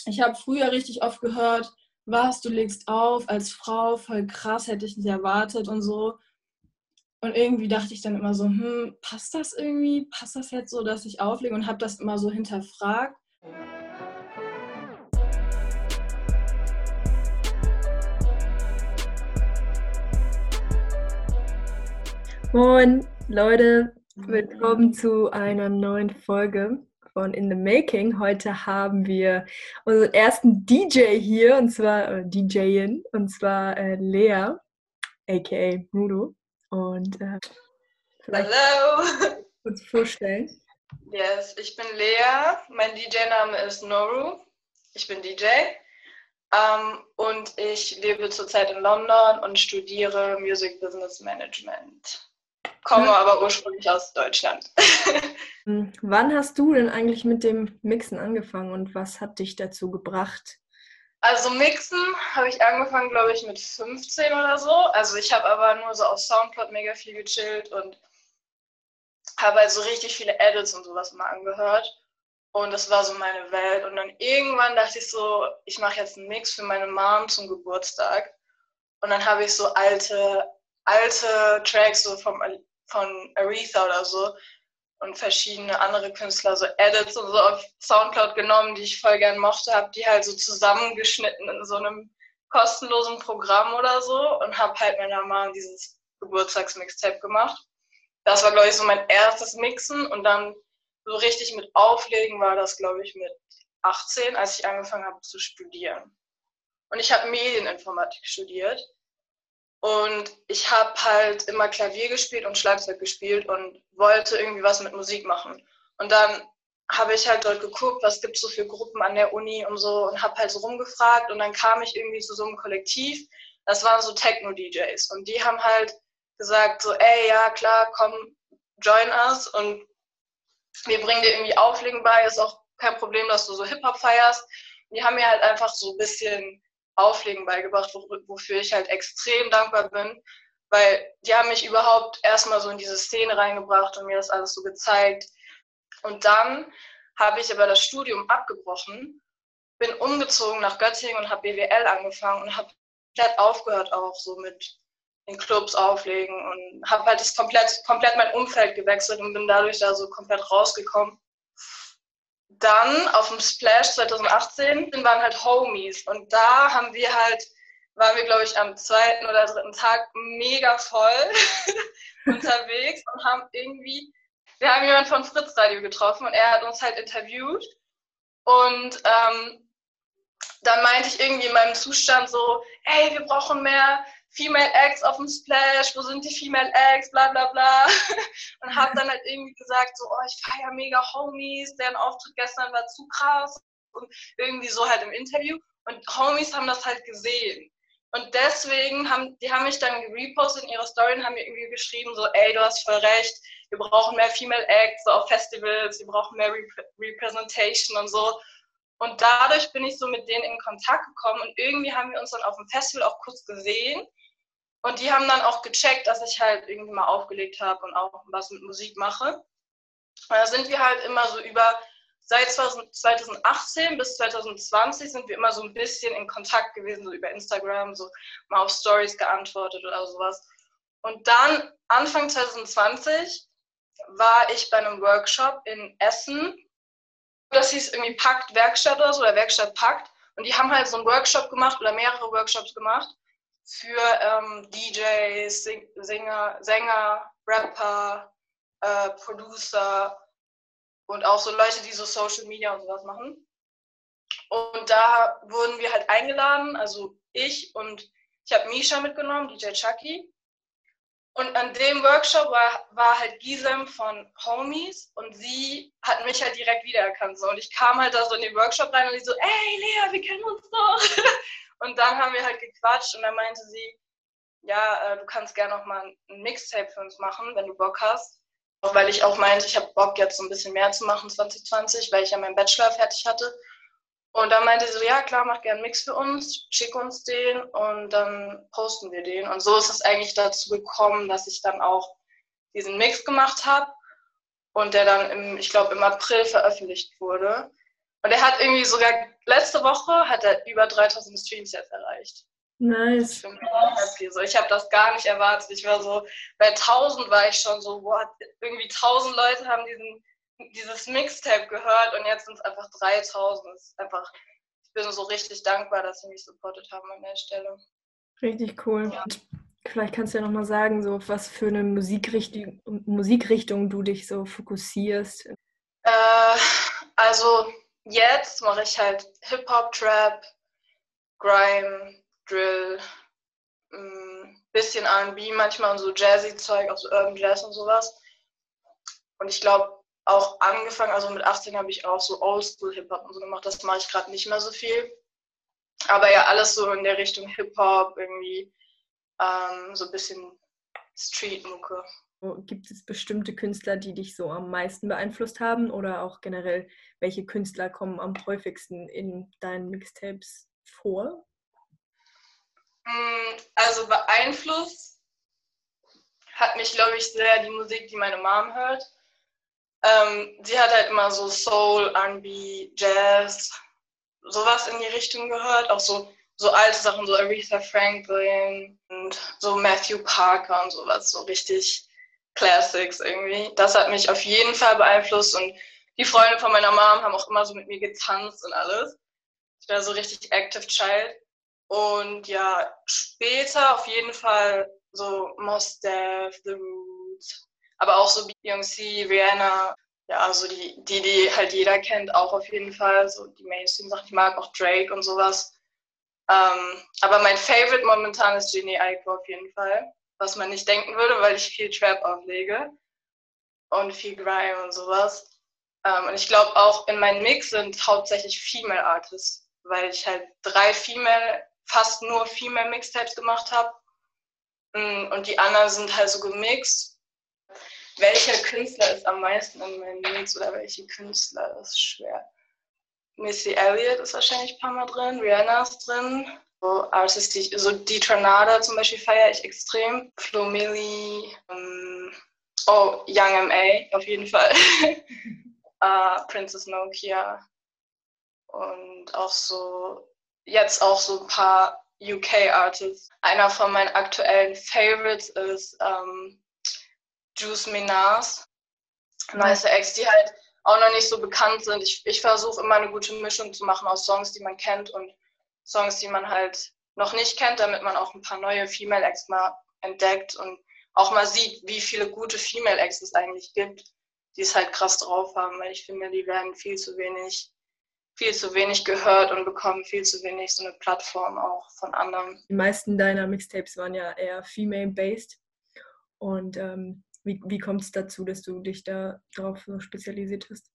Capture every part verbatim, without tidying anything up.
ich habe früher richtig oft gehört, was, du legst auf als Frau, voll krass, hätte ich nicht erwartet und so. Und irgendwie dachte ich dann immer so, hm, passt das irgendwie? Passt das jetzt so, dass ich auflege? Und habe das immer so hinterfragt. Moin Leute, willkommen zu einer neuen Folge von In the Making. Heute haben wir unseren ersten D J hier, und zwar äh, DJin, und zwar äh, Lea, aka Mudo. Und äh, vielleicht Hallo! kurz vorstellen. Yes, ich bin Lea, mein D J-Name ist Noru, ich bin D J ähm, und ich lebe zurzeit in London und studiere Music Business Management. Komme aber ursprünglich aus Deutschland. Hm, Wann hast du denn eigentlich mit dem Mixen angefangen und was hat dich dazu gebracht? Also Mixen habe ich angefangen, glaube ich, mit fünfzehn oder so. Also ich habe aber nur so auf Soundcloud mega viel gechillt und habe halt so richtig viele Edits und sowas mal angehört. Und das war so meine Welt. Und dann irgendwann dachte ich so, ich mache jetzt einen Mix für meine Mom zum Geburtstag. Und dann habe ich so alte, alte Tracks so vom, von Aretha oder so und verschiedene andere Künstler, so Edits und so auf Soundcloud genommen, die ich voll gern mochte, habe die halt so zusammengeschnitten in so einem kostenlosen Programm oder so und habe halt meiner Mom dieses Geburtstagsmixtape gemacht. Das war, glaube ich, so mein erstes Mixen und dann so richtig mit Auflegen war das, glaube ich, mit achtzehn, als ich angefangen habe zu studieren. Und ich habe Medieninformatik studiert und ich habe halt immer Klavier gespielt und Schlagzeug gespielt und wollte irgendwie was mit Musik machen. Und dann habe ich halt dort geguckt, was gibt es so für Gruppen an der Uni und so und habe halt so rumgefragt und dann kam ich irgendwie zu so einem Kollektiv, das waren so Techno-D Js und die haben halt gesagt so, ey, ja klar, komm, join us und wir bringen dir irgendwie Auflegen bei, ist auch kein Problem, dass du so Hip-Hop feierst. Und die haben mir halt einfach so ein bisschen Auflegen beigebracht, wofür ich halt extrem dankbar bin, weil die haben mich überhaupt erstmal so in diese Szene reingebracht und mir das alles so gezeigt. Und dann habe ich aber das Studium abgebrochen, bin umgezogen nach Göttingen und habe B W L angefangen und habe komplett aufgehört auch so mit in Clubs auflegen und habe halt das komplett, komplett mein Umfeld gewechselt und bin dadurch da so komplett rausgekommen. Dann auf dem Splash zwanzig achtzehn waren halt Homies und da haben wir halt, waren wir glaube ich am zweiten oder dritten Tag mega voll unterwegs und haben irgendwie, wir haben jemanden von Fritz Radio getroffen und er hat uns halt interviewt und ähm, dann meinte ich irgendwie in meinem Zustand so, ey, wir brauchen mehr Female Acts auf dem Splash, wo sind die Female Acts, bla bla bla. Und hab dann halt irgendwie gesagt, so, oh, ich feiere mega Homies, deren Auftritt gestern war zu krass. Und irgendwie so halt im Interview. Und Homies haben das halt gesehen. Und deswegen haben, die haben mich dann gerepostet in ihrer Story und haben mir irgendwie geschrieben, so, ey, du hast voll recht, wir brauchen mehr Female Acts so auf Festivals, wir brauchen mehr Rep- Representation und so. Und dadurch bin ich so mit denen in Kontakt gekommen und irgendwie haben wir uns dann auf dem Festival auch kurz gesehen. Und die haben dann auch gecheckt, dass ich halt irgendwie mal aufgelegt habe und auch was mit Musik mache. Und da sind wir halt immer so über, seit zwanzig achtzehn bis zwanzig zwanzig sind wir immer so ein bisschen in Kontakt gewesen, so über Instagram, so mal auf Stories geantwortet oder sowas. Und dann, Anfang zwanzig zwanzig, war ich bei einem Workshop in Essen. Das hieß irgendwie Pakt Werkstatt oder so, oder Werkstatt Pakt. Und die haben halt so einen Workshop gemacht oder mehrere Workshops gemacht für ähm, D Js, Sing- Singer, Sänger, Rapper, äh, Producer und auch so Leute, die so Social Media und sowas machen. Und da wurden wir halt eingeladen, also ich und ich habe Misha mitgenommen, D J Chucky. Und an dem Workshop war, war halt Gisem von Homies und sie hat mich halt direkt wiedererkannt. So. Und ich kam halt da so in den Workshop rein und die so, ey Lea, wir kennen uns doch. Und dann haben wir halt gequatscht und dann meinte sie, ja, äh, du kannst gerne noch mal ein Mixtape für uns machen, wenn du Bock hast. Auch weil ich auch meinte, ich habe Bock jetzt so ein bisschen mehr zu machen zwanzig zwanzig, weil ich ja meinen Bachelor fertig hatte. Und dann meinte sie so, ja klar, mach gerne einen Mix für uns, schick uns den und dann posten wir den. Und so ist es eigentlich dazu gekommen, dass ich dann auch diesen Mix gemacht habe und der dann, im, ich glaube, im April veröffentlicht wurde. Und er hat irgendwie sogar letzte Woche hat er über dreitausend Streams jetzt erreicht. Nice. Ich, bin so. ich habe das gar nicht erwartet. Ich war so, bei tausend war ich schon so, what? Irgendwie tausend Leute haben diesen, dieses Mixtape gehört und jetzt sind es einfach dreitausend. Das ist einfach, ich bin so richtig dankbar, dass sie mich supportet haben an der Stelle. Richtig cool. Ja. Vielleicht kannst du ja nochmal sagen, so auf was für eine Musikrichtung, Musikrichtung du dich so fokussierst. Äh, also jetzt mache ich halt Hip-Hop, Trap, Grime, Drill, ein bisschen R und B manchmal und so Jazzy-Zeug, auch so Urban Jazz und sowas. Und ich glaube auch angefangen, also mit achtzehn habe ich auch so Oldschool-Hip-Hop und so gemacht. Das mache ich gerade nicht mehr so viel. Aber ja, alles so in der Richtung Hip-Hop, irgendwie ähm, so ein bisschen Street-Mucke. Gibt es bestimmte Künstler, die dich so am meisten beeinflusst haben oder auch generell, welche Künstler kommen am häufigsten in deinen Mixtapes vor? Also beeinflusst hat mich, glaube ich, sehr die Musik, die meine Mom hört. Ähm, sie hat halt immer so Soul, R und B, Jazz, sowas in die Richtung gehört. Auch so, so alte Sachen, so Aretha Franklin und so Matthew Parker und sowas, so richtig Classics irgendwie. Das hat mich auf jeden Fall beeinflusst und die Freunde von meiner Mom haben auch immer so mit mir getanzt und alles. Ich war so richtig active child. Und ja, später auf jeden Fall so Mos Def, The Roots, aber auch so Beyoncé, Rihanna, ja, also die, die, die halt jeder kennt, auch auf jeden Fall, so die Mainstream-Sachen. Ich mag auch Drake und sowas. Ähm, aber mein Favorite momentan ist Jhené Aiko auf jeden Fall, was man nicht denken würde, weil ich viel Trap auflege und viel Grime und sowas. Ähm, und ich glaube auch in meinem Mix sind hauptsächlich Female Artists, weil ich halt drei Female, fast nur Female Mixtapes gemacht habe. Und die anderen sind halt so gemixt. Welcher Künstler ist am meisten in meinem Mix oder welche Künstler? Das ist schwer. Missy Elliott ist wahrscheinlich ein paar Mal drin, Rihanna ist drin. So Artists, die ich, so die Tornado zum Beispiel feiere ich extrem. Flo Milli, um, oh, Young M A auf jeden Fall. uh, Princess Nokia. Und auch so, jetzt auch so ein paar U K-Artists. Einer von meinen aktuellen Favorites ist um, Juice Minas. Nice Ex, die halt auch noch nicht so bekannt sind. Ich, ich versuche immer eine gute Mischung zu machen aus Songs, die man kennt und Songs, die man halt noch nicht kennt, damit man auch ein paar neue Female Acts mal entdeckt und auch mal sieht, wie viele gute Female Acts es eigentlich gibt, die es halt krass drauf haben, weil ich finde, die werden viel zu wenig viel zu wenig gehört und bekommen viel zu wenig so eine Plattform auch von anderen. Die meisten deiner Mixtapes waren ja eher female-based. Und ähm, wie, wie kommt es dazu, dass du dich da darauf so spezialisiert hast?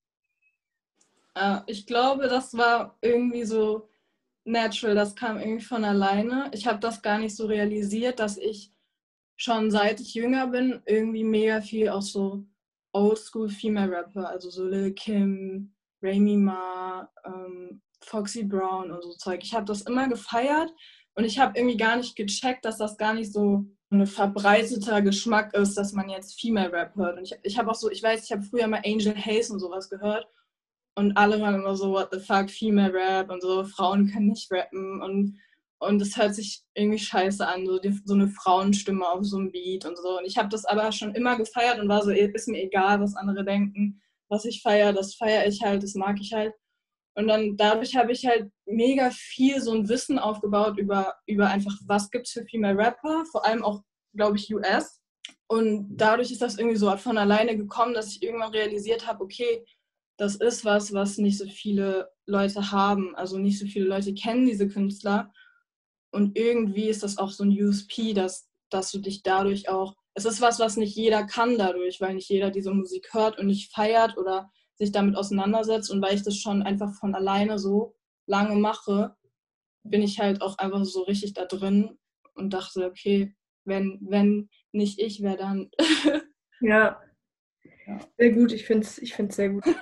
Äh, ich glaube, das war irgendwie so natural, das kam irgendwie von alleine. Ich habe das gar nicht so realisiert, dass ich schon seit ich jünger bin irgendwie mega viel auch so Oldschool Female Rapper, also so Lil Kim, Remy Ma, ähm, Foxy Brown und so Zeug. Ich habe das immer gefeiert und ich habe irgendwie gar nicht gecheckt, dass das gar nicht so ein verbreiteter Geschmack ist, dass man jetzt Female Rap hört. Und ich, ich habe auch so, ich weiß, ich habe früher mal Angel Hayes und sowas gehört und alle waren immer so, what the fuck, Female Rap und so, Frauen können nicht rappen und und es hört sich irgendwie scheiße an, so, die, so eine Frauenstimme auf so einem Beat und so. Und ich habe das aber schon immer gefeiert und war so, ist mir egal, was andere denken. Was ich feiere, das feiere ich halt, das mag ich halt. Und dann dadurch habe ich halt mega viel so ein Wissen aufgebaut über, über einfach, was gibt es für Female Rapper, vor allem auch, glaube ich, U S. Und dadurch ist das irgendwie so von alleine gekommen, dass ich irgendwann realisiert habe, okay, das ist was, was nicht so viele Leute haben. Also nicht so viele Leute kennen diese Künstler. Und irgendwie ist das auch so ein U S P, dass, dass du dich dadurch auch, es ist was, was nicht jeder kann dadurch, weil nicht jeder diese Musik hört und nicht feiert oder sich damit auseinandersetzt. Und weil ich das schon einfach von alleine so lange mache, bin ich halt auch einfach so richtig da drin und dachte, okay, wenn, wenn nicht ich, wer dann? Ja, ja. Sehr gut, ich finde es ich find's sehr gut.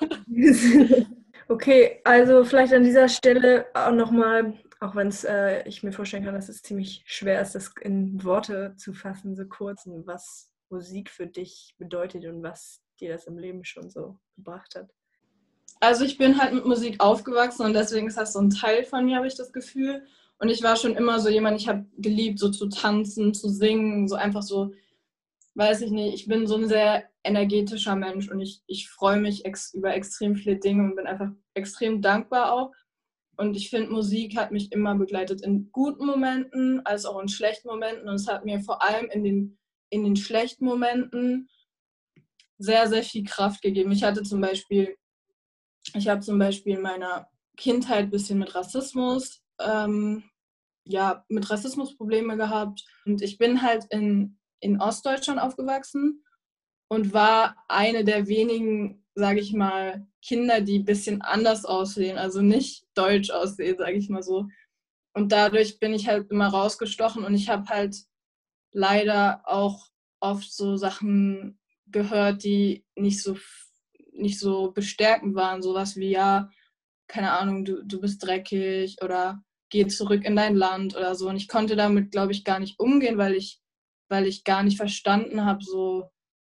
Okay, also vielleicht an dieser Stelle auch nochmal, auch wenn es, äh, ich mir vorstellen kann, dass es ziemlich schwer ist, das in Worte zu fassen, so kurz, was Musik für dich bedeutet und was dir das im Leben schon so gebracht hat. Also ich bin halt mit Musik aufgewachsen und deswegen ist das so ein Teil von mir, habe ich das Gefühl. Und ich war schon immer so jemand, ich habe geliebt, so zu tanzen, zu singen, so einfach so, weiß ich nicht, ich bin so ein sehr energetischer Mensch und ich, ich freue mich ex über extrem viele Dinge und bin einfach extrem dankbar auch. Und ich finde, Musik hat mich immer begleitet in guten Momenten, als auch in schlechten Momenten. Und es hat mir vor allem in den, in den schlechten Momenten sehr, sehr viel Kraft gegeben. Ich hatte zum Beispiel, ich habe zum Beispiel in meiner Kindheit ein bisschen mit Rassismus, ähm, ja, mit Rassismus Probleme gehabt. Und ich bin halt in, in Ostdeutschland aufgewachsen und war eine der wenigen, sage ich mal, Kinder, die ein bisschen anders aussehen, also nicht deutsch aussehen, sage ich mal so. Und dadurch bin ich halt immer rausgestochen und ich habe halt leider auch oft so Sachen gehört, die nicht so, nicht so bestärkend waren. Sowas wie, ja, keine Ahnung, du, du bist dreckig oder geh zurück in dein Land oder so. Und ich konnte damit, glaube ich, gar nicht umgehen, weil ich, weil ich gar nicht verstanden habe, so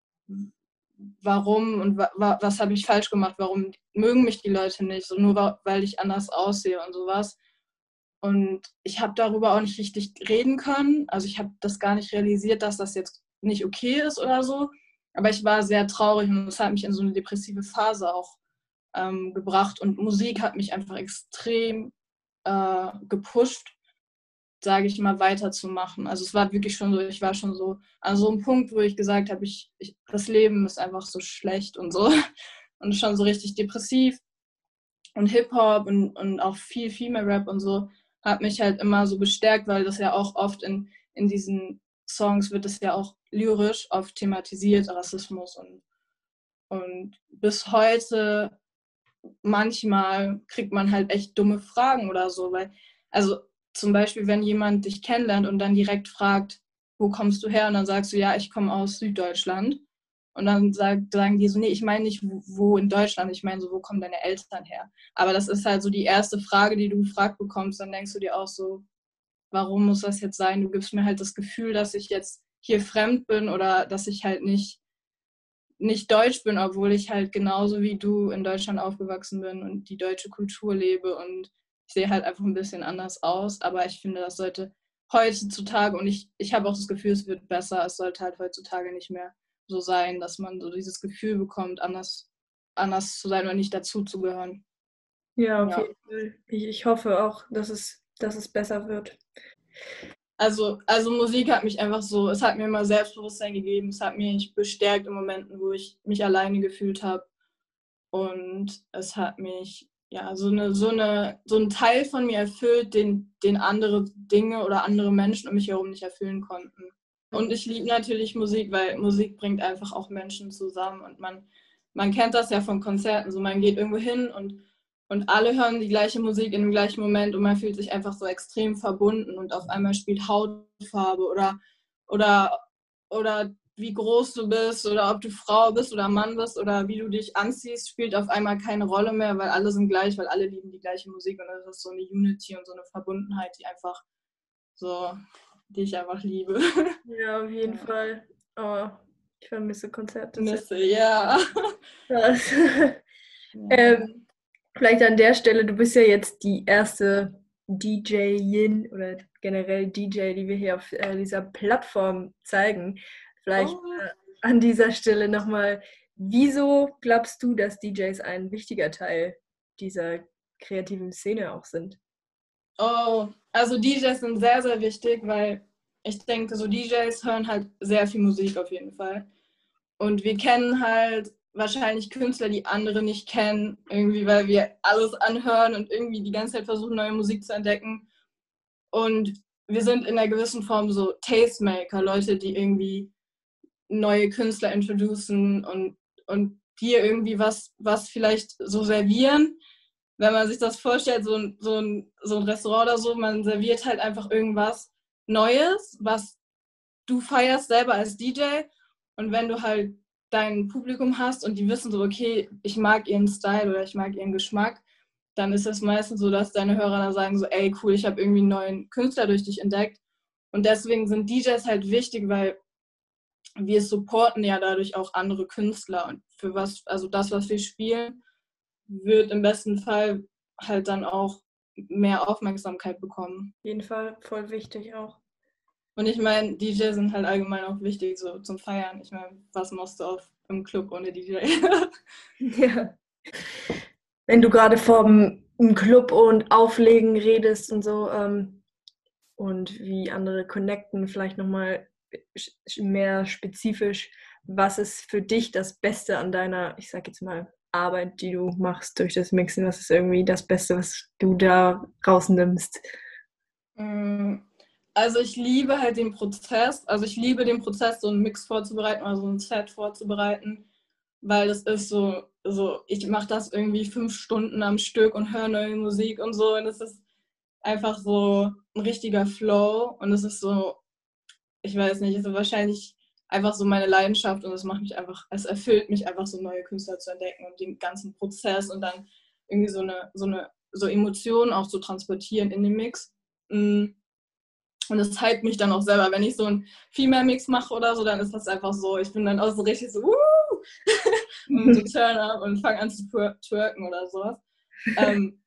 warum und wa was habe ich falsch gemacht, warum mögen mich die Leute nicht, so nur weil ich anders aussehe und sowas. Und ich habe darüber auch nicht richtig reden können. Also ich habe das gar nicht realisiert, dass das jetzt nicht okay ist oder so. Aber ich war sehr traurig und es hat mich in so eine depressive Phase auch ähm, gebracht. Und Musik hat mich einfach extrem äh, gepusht, sage ich mal, weiterzumachen. Also es war wirklich schon so, ich war schon so an so einem Punkt, wo ich gesagt habe, ich, ich, das Leben ist einfach so schlecht und so. Und schon so richtig depressiv. Und Hip-Hop und, und auch viel Female Rap und so hat mich halt immer so bestärkt, weil das ja auch oft in, in diesen Songs wird es ja auch lyrisch oft thematisiert, Rassismus und, und bis heute manchmal kriegt man halt echt dumme Fragen oder so, weil, also zum Beispiel, wenn jemand dich kennenlernt und dann direkt fragt, wo kommst du her? Und dann sagst du, ja, ich komme aus Süddeutschland. Und dann sag, sagen die so, nee, ich meine nicht, wo in Deutschland, ich meine so, wo kommen deine Eltern her? Aber das ist halt so die erste Frage, die du gefragt bekommst. Dann denkst du dir auch so, warum muss das jetzt sein? Du gibst mir halt das Gefühl, dass ich jetzt hier fremd bin oder dass ich halt nicht nicht deutsch bin, obwohl ich halt genauso wie du in Deutschland aufgewachsen bin und die deutsche Kultur lebe und ich sehe halt einfach ein bisschen anders aus, aber ich finde, das sollte heutzutage und ich, ich habe auch das Gefühl, es wird besser, es sollte halt heutzutage nicht mehr so sein, dass man so dieses Gefühl bekommt, anders, anders zu sein oder nicht dazuzugehören. Ja, auf Ja. jeden Fall. Ich, ich hoffe auch, dass es, dass es besser wird. Also, also Musik hat mich einfach so, es hat mir immer Selbstbewusstsein gegeben, es hat mich bestärkt in Momenten, wo ich mich alleine gefühlt habe. Und es hat mich, ja, so eine, so eine, so ein Teil von mir erfüllt, den, den andere Dinge oder andere Menschen um mich herum nicht erfüllen konnten. Und ich liebe natürlich Musik, weil Musik bringt einfach auch Menschen zusammen und man, man kennt das ja von Konzerten, so man geht irgendwo hin und, und alle hören die gleiche Musik in dem gleichen Moment und man fühlt sich einfach so extrem verbunden und auf einmal spielt Hautfarbe oder, oder, oder wie groß du bist oder ob du Frau bist oder Mann bist oder wie du dich anziehst, spielt auf einmal keine Rolle mehr, weil alle sind gleich, weil alle lieben die gleiche Musik und das ist so eine Unity und so eine Verbundenheit, die einfach so, die ich einfach liebe. Ja, auf jeden Ja. Fall. Aber ich vermisse Konzerte sehr. Misse, ja. Krass. Ja. ähm, vielleicht an der Stelle, du bist ja jetzt die erste D J-in oder generell D J, die wir hier auf äh, dieser Plattform zeigen. Vielleicht Oh. äh, an dieser Stelle nochmal, wieso glaubst du, dass D Js ein wichtiger Teil dieser kreativen Szene auch sind? Oh, also D Js sind sehr, sehr wichtig, weil ich denke, so D Js hören halt sehr viel Musik auf jeden Fall. Und wir kennen halt wahrscheinlich Künstler, die andere nicht kennen, irgendwie, weil wir alles anhören und irgendwie die ganze Zeit versuchen, neue Musik zu entdecken. Und wir sind in einer gewissen Form so Tastemaker, Leute, die irgendwie neue Künstler introducen und, und dir irgendwie was, was vielleicht so servieren. Wenn man sich das vorstellt, so ein, so, ein, so ein Restaurant oder so, man serviert halt einfach irgendwas Neues, was du feierst selber als D J. Und wenn du halt dein Publikum hast und die wissen so, okay, ich mag ihren Style oder ich mag ihren Geschmack, dann ist es meistens so, dass deine Hörer dann sagen so, ey, cool, ich habe irgendwie einen neuen Künstler durch dich entdeckt. Und deswegen sind D Js halt wichtig, weil wir supporten ja dadurch auch andere Künstler und für was, also das, was wir spielen, wird im besten Fall halt dann auch mehr Aufmerksamkeit bekommen. Auf jeden Fall voll wichtig auch. Und ich meine, D Js sind halt allgemein auch wichtig, so zum Feiern. Ich meine, was machst du auf im Club ohne D J? Ja. Wenn du gerade vom Club und Auflegen redest und so ähm, und wie andere connecten, vielleicht nochmal mehr spezifisch, was ist für dich das Beste an deiner, ich sag jetzt mal, Arbeit, die du machst durch das Mixen? Was ist irgendwie das Beste, was du da rausnimmst? Also ich liebe halt den Prozess. Also ich liebe den Prozess, so einen Mix vorzubereiten oder so ein Set vorzubereiten, weil das ist so, so ich mache das irgendwie fünf Stunden am Stück und höre neue Musik und so und es ist einfach so ein richtiger Flow und es ist so, ich weiß nicht, es ist wahrscheinlich einfach so meine Leidenschaft und es macht mich einfach, es erfüllt mich einfach so neue Künstler zu entdecken und den ganzen Prozess und dann irgendwie so eine, so eine, so Emotionen auch zu transportieren in den Mix. Und das hypt mich dann auch selber. Wenn ich so einen Female-Mix mache oder so, dann ist das einfach so, ich bin dann auch so richtig so, wuh! Und so turn up und fange an zu twerken oder sowas. ähm,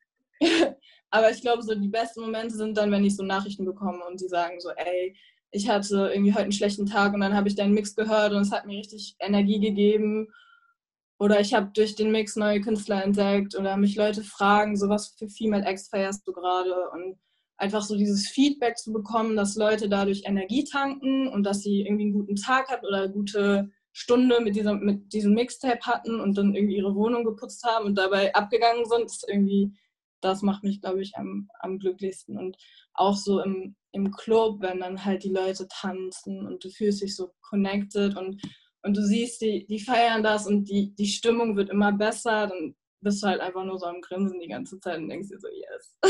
aber ich glaube, so die besten Momente sind dann, wenn ich so Nachrichten bekomme und die sagen so, ey, ich hatte irgendwie heute einen schlechten Tag und dann habe ich deinen Mix gehört und es hat mir richtig Energie gegeben. Oder ich habe durch den Mix neue Künstler entdeckt oder mich Leute fragen, so was für Female Acts feierst du gerade? Und einfach so dieses Feedback zu bekommen, dass Leute dadurch Energie tanken und dass sie irgendwie einen guten Tag hatten oder eine gute Stunde mit diesem, mit diesem Mixtape hatten und dann irgendwie ihre Wohnung geputzt haben und dabei abgegangen sind, ist irgendwie, das macht mich, glaube ich, am, am glücklichsten. Und auch so im, im Club, wenn dann halt die Leute tanzen und du fühlst dich so connected und, und du siehst, die, die feiern das und die, die Stimmung wird immer besser, dann bist du halt einfach nur so am Grinsen die ganze Zeit und denkst dir so, yes.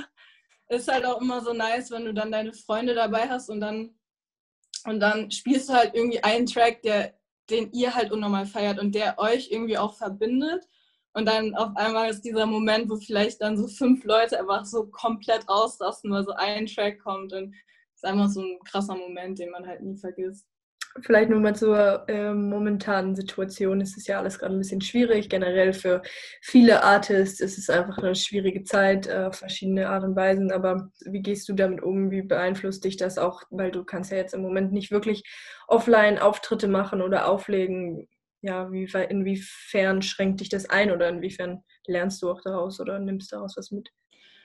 Ist halt auch immer so nice, wenn du dann deine Freunde dabei hast und dann, und dann spielst du halt irgendwie einen Track, der, den ihr halt unnormal feiert und der euch irgendwie auch verbindet. Und dann auf einmal ist dieser Moment, wo vielleicht dann so fünf Leute einfach so komplett rausrasten, weil so ein Track kommt. Und es ist einfach so ein krasser Moment, den man halt nie vergisst. Vielleicht nur mal zur äh, momentanen Situation. Es ist ja alles gerade ein bisschen schwierig. Generell für viele Artists ist es einfach eine schwierige Zeit, äh, auf verschiedene Art und Weisen. Aber wie gehst du damit um? Wie beeinflusst dich das auch? Weil du kannst ja jetzt im Moment nicht wirklich offline Auftritte machen oder auflegen. Ja, wie, inwiefern schränkt dich das ein oder inwiefern lernst du auch daraus oder nimmst daraus was mit?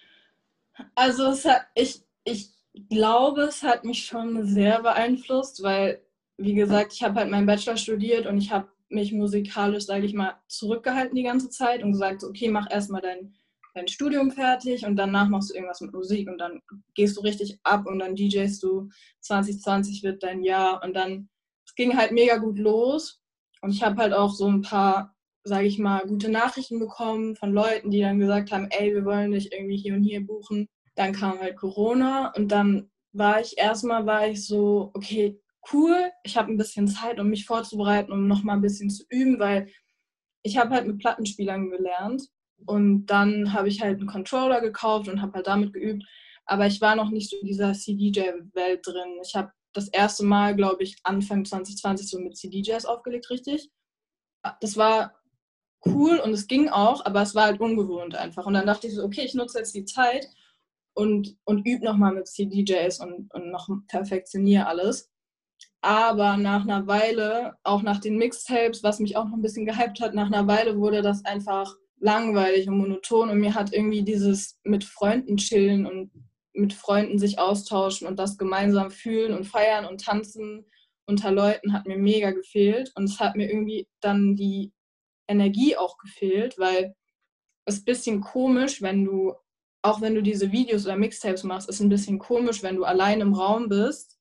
Also es hat, ich, ich glaube, es hat mich schon sehr beeinflusst, weil, wie gesagt, ich habe halt meinen Bachelor studiert und ich habe mich musikalisch, sage ich mal, zurückgehalten die ganze Zeit und gesagt, okay, mach erstmal dein, dein Studium fertig und danach machst du irgendwas mit Musik und dann gehst du richtig ab und dann D Jst du, zwanzig zwanzig wird dein Jahr und dann, es ging halt mega gut los und ich habe halt auch so ein paar, sage ich mal, gute Nachrichten bekommen von Leuten, die dann gesagt haben, ey, wir wollen dich irgendwie hier und hier buchen. Dann kam halt Corona und dann war ich erstmal, war ich so, okay, cool, ich habe ein bisschen Zeit, um mich vorzubereiten, um nochmal ein bisschen zu üben, weil ich habe halt mit Plattenspielern gelernt und dann habe ich halt einen Controller gekauft und habe halt damit geübt, aber ich war noch nicht so in dieser C D J-Welt drin. Ich habe das erste Mal, glaube ich, Anfang zwanzig zwanzig so mit C D Js aufgelegt, richtig. Das war cool und es ging auch, aber es war halt ungewohnt einfach. Und dann dachte ich so, okay, ich nutze jetzt die Zeit und, und übe nochmal mit C D Js und, und noch perfektioniere alles. Aber nach einer Weile, auch nach den Mixtapes, was mich auch noch ein bisschen gehypt hat, nach einer Weile wurde das einfach langweilig und monoton und mir hat irgendwie dieses mit Freunden chillen und mit Freunden sich austauschen und das gemeinsam fühlen und feiern und tanzen unter Leuten hat mir mega gefehlt und es hat mir irgendwie dann die Energie auch gefehlt, weil es ist ein bisschen komisch, wenn du, auch wenn du diese Videos oder Mixtapes machst, ist ein bisschen komisch, wenn du allein im Raum bist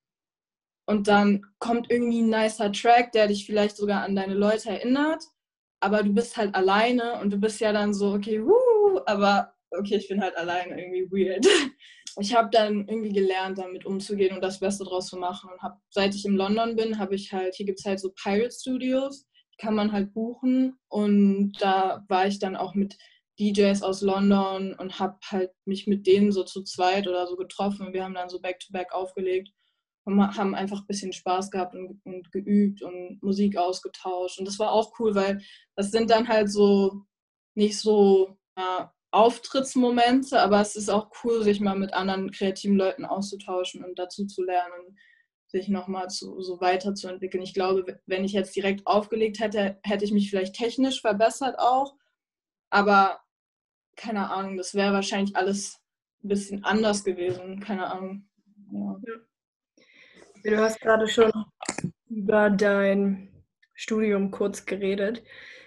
und dann kommt irgendwie ein nicer Track, der dich vielleicht sogar an deine Leute erinnert, aber du bist halt alleine und du bist ja dann so, okay, wuh, aber okay, ich bin halt alleine, irgendwie weird. Ich habe dann irgendwie gelernt, damit umzugehen und das Beste draus zu machen und habe, seit ich in London bin, habe ich halt, hier gibt es halt so Pirate Studios, kann man halt buchen und da war ich dann auch mit D Js aus London und habe halt mich mit denen so zu zweit oder so getroffen und wir haben dann so Back-to-Back aufgelegt und haben einfach ein bisschen Spaß gehabt und, und geübt und Musik ausgetauscht und das war auch cool, weil das sind dann halt so nicht so äh, Auftrittsmomente, aber es ist auch cool, sich mal mit anderen kreativen Leuten auszutauschen und dazu zu lernen, sich nochmal zu, so weiterzuentwickeln. Ich glaube, wenn ich jetzt direkt aufgelegt hätte, hätte ich mich vielleicht technisch verbessert auch, aber keine Ahnung, das wäre wahrscheinlich alles ein bisschen anders gewesen, keine Ahnung. Ja. Du hast gerade schon über dein Studium kurz geredet.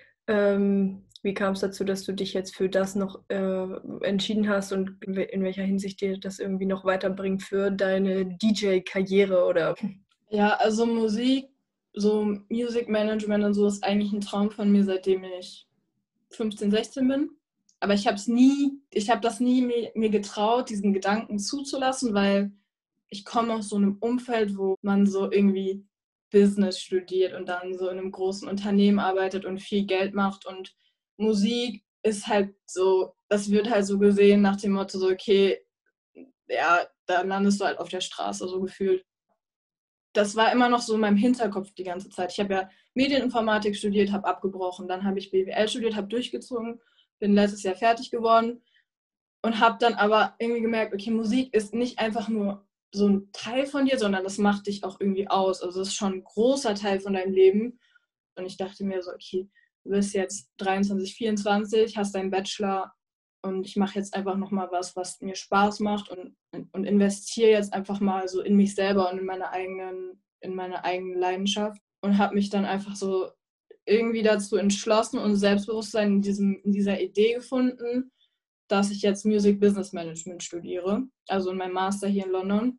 Ähm, wie kam es dazu, dass du dich jetzt für das noch äh, entschieden hast und in welcher Hinsicht dir das irgendwie noch weiterbringt für deine D J-Karriere oder? Ja, also Musik, so Music Management und so ist eigentlich ein Traum von mir, seitdem ich fünfzehn, sechzehn bin. Aber ich habe es nie, ich habe das nie mir, mir getraut, diesen Gedanken zuzulassen, weil ich komme aus so einem Umfeld, wo man so irgendwie Business studiert und dann so in einem großen Unternehmen arbeitet und viel Geld macht. Und Musik ist halt so, das wird halt so gesehen nach dem Motto so, okay, ja, da landest du halt auf der Straße, so gefühlt. Das war immer noch so in meinem Hinterkopf die ganze Zeit. Ich habe ja Medieninformatik studiert, habe abgebrochen, dann habe ich B W L studiert, habe durchgezogen, bin letztes Jahr fertig geworden und habe dann aber irgendwie gemerkt, okay, Musik ist nicht einfach nur so ein Teil von dir, sondern das macht dich auch irgendwie aus. Also es ist schon ein großer Teil von deinem Leben. Und ich dachte mir so, okay, du bist jetzt dreiundzwanzig, vierundzwanzig, hast deinen Bachelor und ich mache jetzt einfach nochmal was, was mir Spaß macht und, und investiere jetzt einfach mal so in mich selber und in meine eigenen, in meine eigene Leidenschaft und habe mich dann einfach so irgendwie dazu entschlossen und Selbstbewusstsein in, diesem, in dieser Idee gefunden, dass ich jetzt Music Business Management studiere, also in meinem Master hier in London.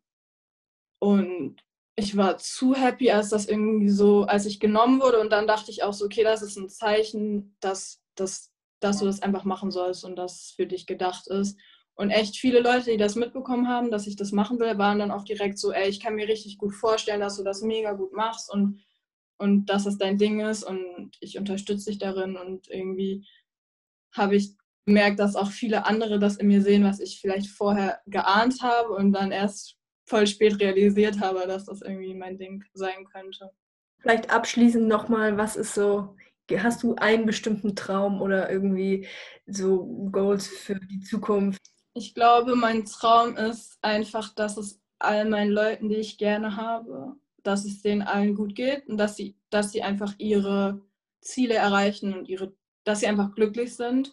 Und ich war zu happy, als das irgendwie so, als ich genommen wurde und dann dachte ich auch so, okay, das ist ein Zeichen, dass, dass, dass du das einfach machen sollst und dass es für dich gedacht ist. Und echt viele Leute, die das mitbekommen haben, dass ich das machen will, waren dann auch direkt so, ey, ich kann mir richtig gut vorstellen, dass du das mega gut machst und, und dass es dein Ding ist und ich unterstütze dich darin und irgendwie habe ich gemerkt, dass auch viele andere das in mir sehen, was ich vielleicht vorher geahnt habe und dann erst voll spät realisiert habe, dass das irgendwie mein Ding sein könnte. Vielleicht abschließend nochmal, was ist so, hast du einen bestimmten Traum oder irgendwie so Goals für die Zukunft? Ich glaube, mein Traum ist einfach, dass es all meinen Leuten, die ich gerne habe, dass es denen allen gut geht und dass sie, dass sie einfach ihre Ziele erreichen und ihre, dass sie einfach glücklich sind.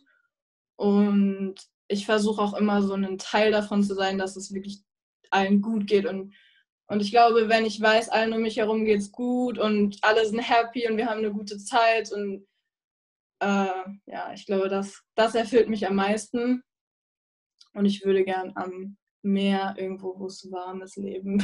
Und ich versuche auch immer so ein Teil davon zu sein, dass es wirklich allen gut geht. Und, und ich glaube, wenn ich weiß, allen um mich herum geht es gut und alle sind happy und wir haben eine gute Zeit und äh, ja, ich glaube, das, das erfüllt mich am meisten. Und ich würde gern am Meer irgendwo, wo es warm ist, leben.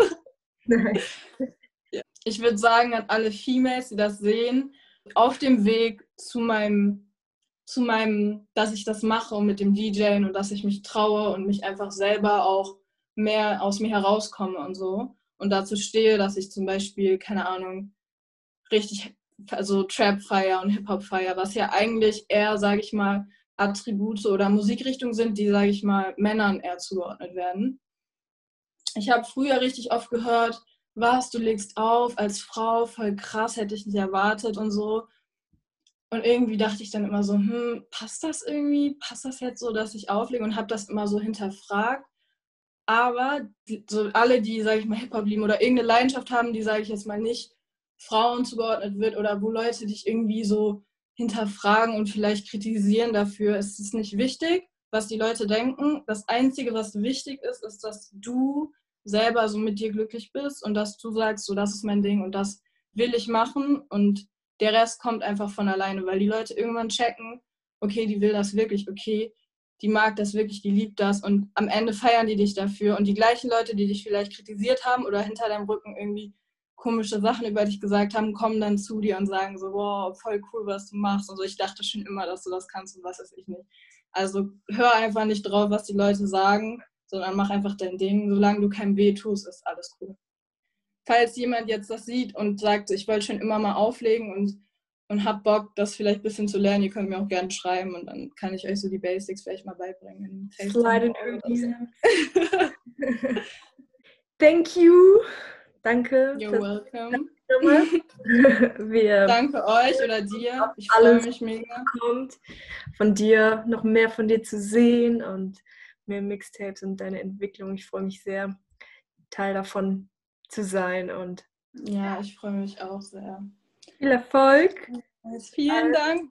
Ja. Ich würde sagen an alle Females, die das sehen, auf dem Weg zu meinem zu meinem, dass ich das mache und mit dem DJen und dass ich mich traue und mich einfach selber auch mehr aus mir herauskomme und so. Und dazu stehe, dass ich zum Beispiel, keine Ahnung, richtig, also Trap feier und Hip-Hop feier, was ja eigentlich eher, sage ich mal, Attribute oder Musikrichtungen sind, die, sage ich mal, Männern eher zugeordnet werden. Ich habe früher richtig oft gehört, was, du legst auf als Frau, voll krass, hätte ich nicht erwartet und so. Und irgendwie dachte ich dann immer so, hm, passt das irgendwie? Passt das jetzt so, dass ich auflege? Und habe das immer so hinterfragt. Aber die, so alle, die, sage ich mal, Hip-Hop lieben oder irgendeine Leidenschaft haben, die, sage ich jetzt mal, nicht Frauen zugeordnet wird oder wo Leute dich irgendwie so hinterfragen und vielleicht kritisieren dafür, ist es nicht wichtig, was die Leute denken. Das Einzige, was wichtig ist, ist, dass du selber so mit dir glücklich bist und dass du sagst, so, das ist mein Ding und das will ich machen und der Rest kommt einfach von alleine, weil die Leute irgendwann checken, okay, die will das wirklich, okay, die mag das wirklich, die liebt das und am Ende feiern die dich dafür und die gleichen Leute, die dich vielleicht kritisiert haben oder hinter deinem Rücken irgendwie komische Sachen über dich gesagt haben, kommen dann zu dir und sagen so, wow, voll cool, was du machst und so. Ich dachte schon immer, dass du das kannst und was weiß ich nicht. Also hör einfach nicht drauf, was die Leute sagen, sondern mach einfach dein Ding. Solange du keinem weh tust, ist alles cool. Falls jemand jetzt das sieht und sagt, ich wollte schon immer mal auflegen und, und hab Bock, das vielleicht ein bisschen zu lernen, ihr könnt mir auch gerne schreiben und dann kann ich euch so die Basics vielleicht mal beibringen. Slide in irgendwie. Thank you. danke. You're welcome. Wir Danke euch oder dir. Ich alles freue mich mega. Kommt von dir, noch mehr von dir zu sehen und mehr Mixtapes und deine Entwicklung. Ich freue mich sehr, Teil davon zu sein und Ja, ich freue mich auch sehr. viel Erfolg. Vielen Dank.